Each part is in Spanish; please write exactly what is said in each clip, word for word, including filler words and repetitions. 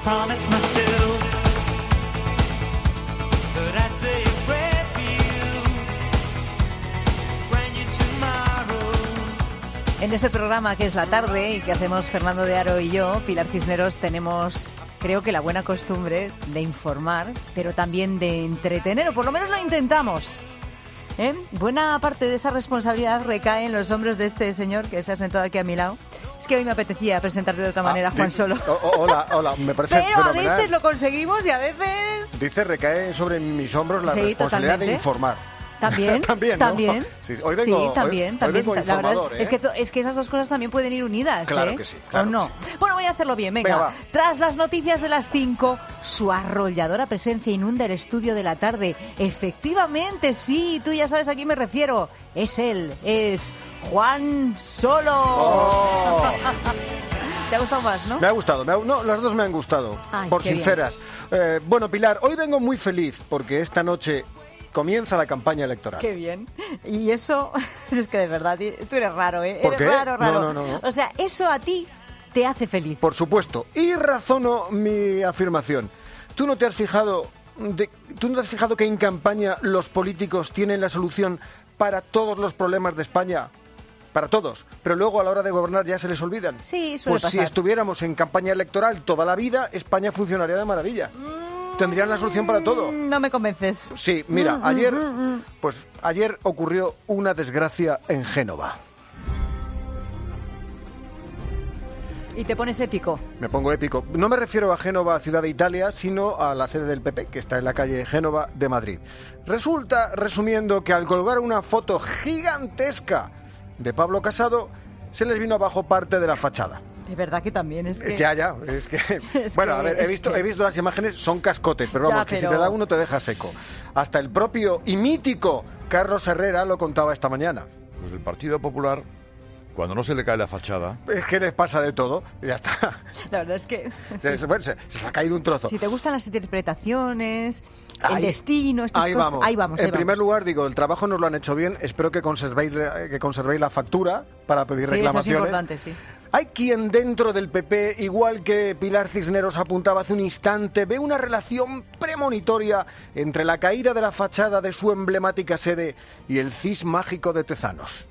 promised myself that I'd say a prayer for you, bring you tomorrow. En este programa que es La Tarde y que hacemos Fernando de Aro y yo, Pilar Cisneros, tenemos, creo que la buena costumbre de informar, pero también de entretener, o por lo menos lo intentamos. ¿Eh? Buena parte de esa responsabilidad recae en los hombros de este señor que se ha sentado aquí a mi lado. Es que hoy me apetecía presentarte de otra Ah, manera, Juan di- Solo. o- o- hola, hola, me parece Pero a fenomenal. veces lo conseguimos y a veces... Dice, recae sobre mis hombros la Sí, responsabilidad totalmente. de informar. También, También, ¿no? también. Sí, hoy vengo- Sí, también, hoy- hoy también. vengo La verdad informador, ¿eh? es que to- es que esas dos cosas también pueden ir unidas, Claro ¿eh? que sí, claro ¿O no? que Bueno, voy a hacerlo bien, venga. Venga, va. Tras las noticias de las cinco, su arrolladora presencia inunda el estudio de La Tarde. Efectivamente, sí, tú ya sabes a quién me refiero. Es él, es Juan Solo. Oh. ¿Te ha gustado más, no? Me ha gustado, me ha- no, las dos me han gustado, Ay, por qué bien. sinceras. Eh, bueno, Pilar, hoy vengo muy feliz porque esta noche comienza la campaña electoral. Qué bien. Y eso, es que de verdad, tú eres raro, ¿eh? ¿Por Eres qué? raro, raro. No, no, no. O sea, eso a ti te hace feliz. Por supuesto, y razono mi afirmación. ¿Tú no te has fijado de, tú no te has fijado que en campaña los políticos tienen la solución para todos los problemas de España? Para todos, pero luego a la hora de gobernar ya se les olvidan. Sí, suele Pues si pasar. estuviéramos en campaña electoral toda la vida, España funcionaría de maravilla. Tendrían la solución para todo. No me convences. Sí, mira, ayer, pues ayer ocurrió una desgracia en Génova. Y te pones épico. Me pongo épico. No me refiero a Génova, ciudad de Italia, sino a la sede del P P, que está en la calle Génova de Madrid. Resulta, resumiendo, que al colgar una foto gigantesca de Pablo Casado, se les vino abajo parte de la fachada. Es verdad que también es que... Ya, ya, es que... Es bueno, que- a ver, he es visto, que- he visto las imágenes, son cascotes, pero Ya, vamos, que si pero- te da uno te deja seco. Hasta el propio y mítico Carlos Herrera lo contaba esta mañana. Pues el Partido Popular, cuando no se le cae la fachada, Es que les pasa de todo, y ya está. La verdad es que... Se, bueno, se- se ha caído un trozo. Si te gustan las interpretaciones, el Ahí- destino, estas ahí cosas... Vamos. Ahí vamos, En ahí primer vamos. lugar, digo, el trabajo nos lo han hecho bien. Espero que conservéis, que conservéis la factura para pedir Sí, eso es reclamaciones. importante, sí. Hay quien dentro del P P, igual que Pilar Cisneros apuntaba hace un instante, ve una relación premonitoria entre la caída de la fachada de su emblemática sede y el cis mágico de Tezanos.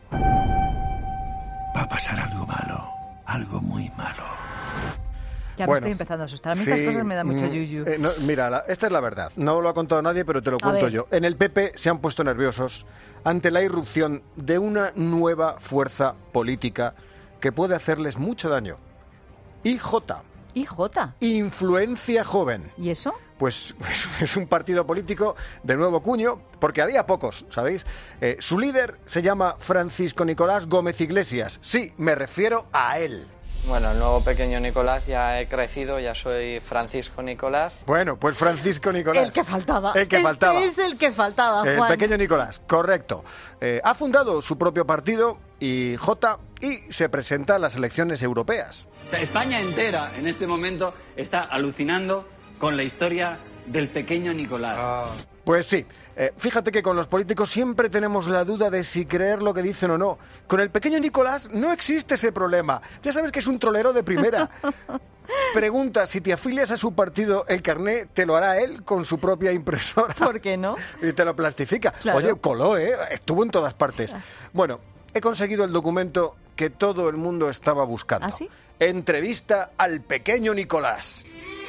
Va a pasar algo malo, algo muy malo. Ya me Bueno, estoy empezando a asustar. A mí sí, estas cosas me dan mucho mm, yuyu. eh, no, mira, la- esta es la verdad. No lo ha contado nadie, pero te lo A cuento ver. yo. En el P P se han puesto nerviosos ante la irrupción de una nueva fuerza política que puede hacerles mucho daño. I J, ¿Y Jota? Influencia Joven. ¿Y eso? Pues es un partido político de nuevo cuño, porque había pocos, ¿sabéis? Eh, su líder se llama Francisco Nicolás Gómez Iglesias. Sí, me refiero a él. Bueno, el nuevo pequeño Nicolás, ya he crecido, ya soy Francisco Nicolás. Bueno, pues Francisco Nicolás. El que faltaba. El que Este faltaba. es el que faltaba, El Juan. pequeño Nicolás, correcto. Eh, ha fundado su propio partido, I J, y se presenta a las elecciones europeas. O sea, España entera en este momento está alucinando con la historia del pequeño Nicolás. Pues sí, eh, fíjate que con los políticos siempre tenemos la duda de si creer lo que dicen o no. Con el pequeño Nicolás no existe ese problema. Ya sabes que es un trolero de primera. Pregunta, si te afilias a su partido, el carné te lo hará él con su propia impresora. ¿Por qué no? Y te lo plastifica. Claro. Oye, coló, ¿eh? Estuvo en todas partes. Bueno, he conseguido el documento que todo el mundo estaba buscando. ¿Ah, sí? Entrevista al pequeño Nicolás.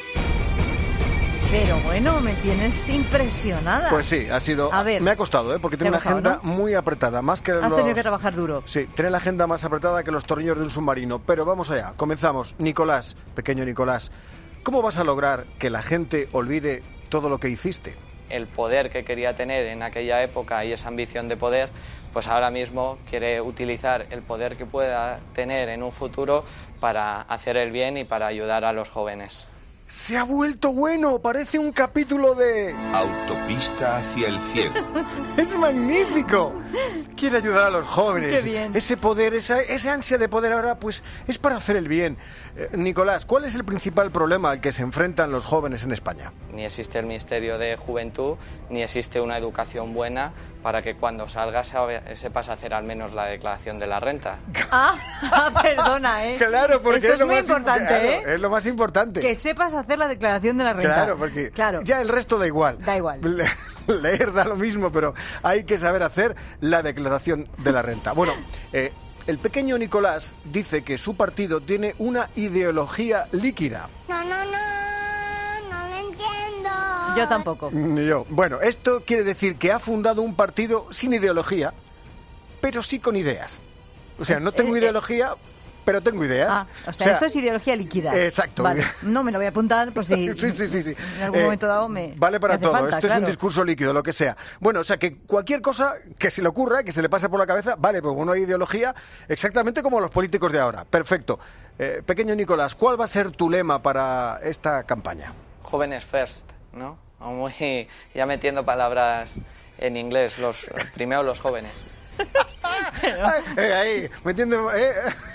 Pero bueno, me tienes impresionada. Pues sí, ha sido... A ver. Me ha costado, ¿eh? Porque Te tiene ha una costado, agenda ¿no? muy apretada. Más que Has los... tenido que trabajar duro. Sí, tiene la agenda más apretada que los tornillos de un submarino. Pero vamos allá, comenzamos. Nicolás, pequeño Nicolás, ¿cómo vas a lograr que la gente olvide todo lo que hiciste? El poder que quería tener en aquella época y esa ambición de poder, pues ahora mismo quiere utilizar el poder que pueda tener en un futuro para hacer el bien y para ayudar a los jóvenes. ¡Se ha vuelto bueno! Parece un capítulo de... Autopista hacia el cielo. ¡Es magnífico! Quiere ayudar a los jóvenes. Qué bien. Ese poder, esa, ese ansia de poder ahora, pues, es para hacer el bien. Eh, Nicolás, ¿cuál es el principal problema al que se enfrentan los jóvenes en España? Ni existe el Ministerio de Juventud, ni existe una educación buena para que cuando salgas sabe- sepas hacer al menos la declaración de la renta. Ah, ah, perdona, ¿eh? Claro, porque Esto es, es lo muy más importante, claro, ¿eh? es lo más importante. Que sepas a hacer la declaración de la renta. Claro, porque Claro. ya el resto da igual. Da igual. Le- Leer da lo mismo, pero hay que saber hacer la declaración de la renta. Bueno, eh, el pequeño Nicolás dice que su partido tiene una ideología líquida. No, no, no, no lo entiendo. Yo tampoco. Ni yo. Bueno, esto quiere decir que ha fundado un partido sin ideología, pero sí con ideas. O sea, no tengo eh, eh. ideología, pero tengo ideas. Ah, o sea, esto es ideología líquida. Exacto. Vale. No me lo voy a apuntar por si Sí, sí, sí, sí. en algún Eh, momento dado me Vale para me hace todo. falta, Esto es claro. un discurso líquido, lo que sea. Bueno, o sea, que cualquier cosa que se le ocurra, que se le pase por la cabeza, vale, pues bueno, hay ideología exactamente como los políticos de ahora. Perfecto. Eh, pequeño Nicolás, ¿cuál va a ser tu lema para esta campaña? Jóvenes first, ¿no? Muy, ya metiendo palabras en inglés, los primero los jóvenes. Eh, ahí, metiendo... Eh,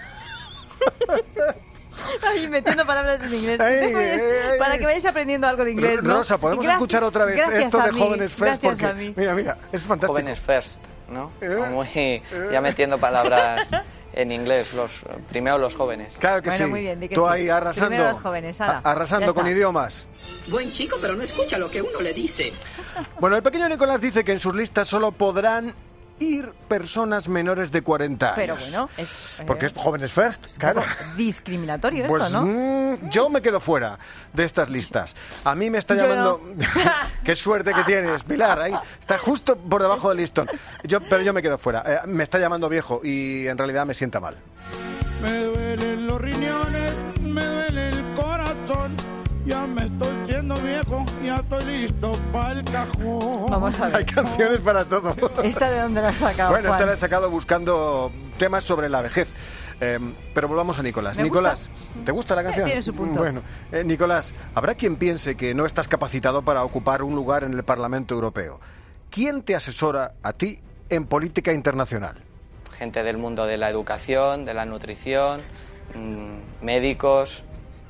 Ay, metiendo palabras en inglés. Ay, Muy bien. ay, ay. Para que vayáis aprendiendo algo de inglés, ¿no? Rosa, ¿podemos Gracias- escuchar otra vez gracias esto a de mí, Jóvenes First? gracias Porque, a mí. mira, mira, es fantástico. Jóvenes first, ¿no? Eh, Muy, ya metiendo palabras en inglés, los primero los jóvenes. Claro que Bueno, sí. muy bien, di que Tú sí. ahí arrasando. Primero los jóvenes, ala, a- arrasando ya con está. idiomas. Buen chico, pero no escucha lo que uno le dice. Bueno, el pequeño Nicolás dice que en sus listas solo podrán ir personas menores de cuarenta años. Pero bueno, es, Porque eh, es Jóvenes First, un claro. poco discriminatorio Pues esto, ¿no? mm, yo me quedo fuera de estas listas. A mí me está Yo llamando... Qué suerte que tienes, Pilar. Ahí está justo por debajo del listón. Yo, pero yo me quedo fuera. Eh, me está llamando viejo y en realidad me sienta mal. Me duelen los riñones, me duele el corazón. Ya me estoy siendo viejo, ya estoy listo para el cajón. Vamos a Hay ver. canciones para todo. ¿Esta de dónde la has sacado, Bueno, Juan? esta la he sacado buscando temas sobre la vejez. Eh, pero volvamos a Nicolás. Me Nicolás, gusta. ¿te gusta la canción? tiene su punto. Bueno, eh, Nicolás, habrá quien piense que no estás capacitado para ocupar un lugar en el Parlamento Europeo. ¿Quién te asesora a ti en política internacional? Gente del mundo de la educación, de la nutrición, mmm, médicos.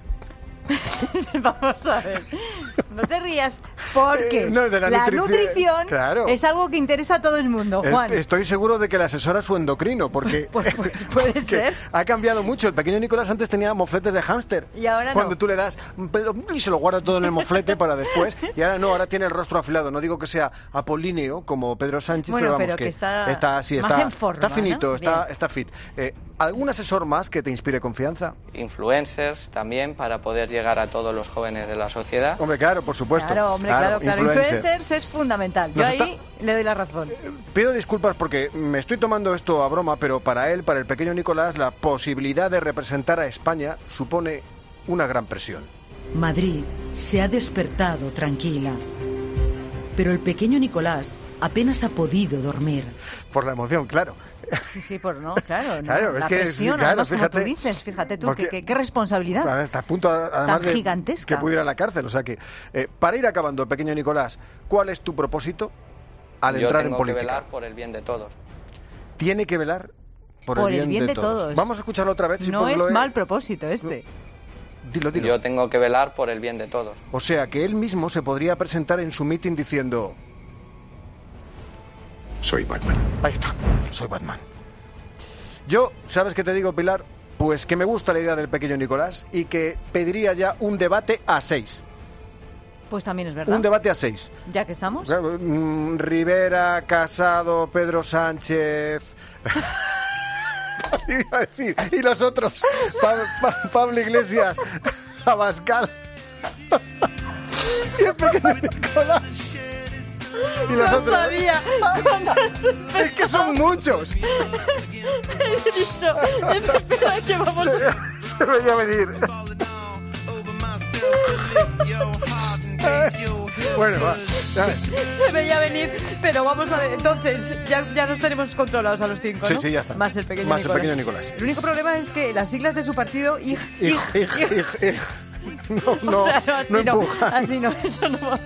Vamos a ver. No te rías porque Eh, no, de la la nutrici- nutrición Claro. es algo que interesa a todo el mundo, Juan. Est- Estoy seguro de que le asesora su endocrino, porque Pues- pues puede que ser. ha cambiado mucho. El pequeño Nicolás antes tenía mofletes de hámster. Y ahora no. Cuando tú le das un pedo y se lo guarda todo en el moflete para después. Y ahora no, ahora tiene el rostro afilado. No digo que sea apolíneo como Pedro Sánchez, Bueno, pero vamos pero que está está así, más está, en forma, está finito, ¿no? está, Bien. está fit. Eh, ¿Algún asesor más que te inspire confianza? Influencers también para poder llegar a todos los jóvenes de la sociedad. Hombre, claro, por supuesto. Claro, hombre, claro, claro. influencers. Influencers es fundamental. Yo Nos ahí le doy la razón. Pido disculpas porque me estoy tomando esto a broma, pero para él, para el pequeño Nicolás, la posibilidad de representar a España supone una gran presión. Madrid se ha despertado tranquila, pero el pequeño Nicolás apenas ha podido dormir. Por la emoción, claro. Sí, sí, por no, claro. no. Claro, es la que es- presión, claro, además, como tú fíjate, dices, fíjate tú, porque- qué, qué- qué responsabilidad. Ahora está a punto, además, Tan de gigantesca. que pudiera ir a la cárcel. O sea que, eh, para ir acabando, pequeño Nicolás, ¿cuál es tu propósito al Yo entrar tengo en que política? velar por el bien de todos. Tiene que velar por, Por el bien de todos. Vamos a escucharlo otra vez. si No por- es lo he- mal propósito este. Dilo, dilo. Yo tengo que velar por el bien de todos. O sea que él mismo se podría presentar en su meeting diciendo... Soy Batman. Ahí está, soy Batman. Yo, ¿sabes qué te digo, Pilar? Pues que me gusta la idea del pequeño Nicolás y que pediría ya un debate a seis. Pues también es verdad. Un debate a seis. Ya que estamos. Claro, mm, Rivera, Casado, Pedro Sánchez... Iba a decir, y los otros, Pa- Pa- Pablo Iglesias, Abascal y el pequeño Nicolás. Y los No otros. sabía. Es que son muchos. He dicho, espera que vamos a... Se, se veía venir. Bueno, va. ya ves. Se veía venir, pero vamos a ver, entonces ya, ya nos tenemos controlados a los cinco, Sí, ¿no? sí, ya está. Más el pequeño Más el Nicolás. pequeño Nicolás. El único problema es que las siglas de su partido... ig, ig, Ig, ig, ig, ig. No, no, o sea, no, así no no, empujan. así no, eso no va.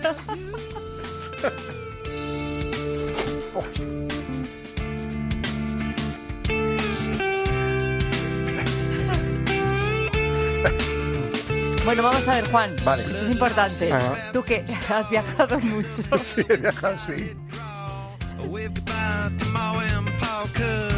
Bueno, vamos a ver, Juan. Vale. Esto es importante. Ajá. Tú que has viajado mucho. Sí, he viajado, sí. Wave goodbye to Maui and Paul Cook.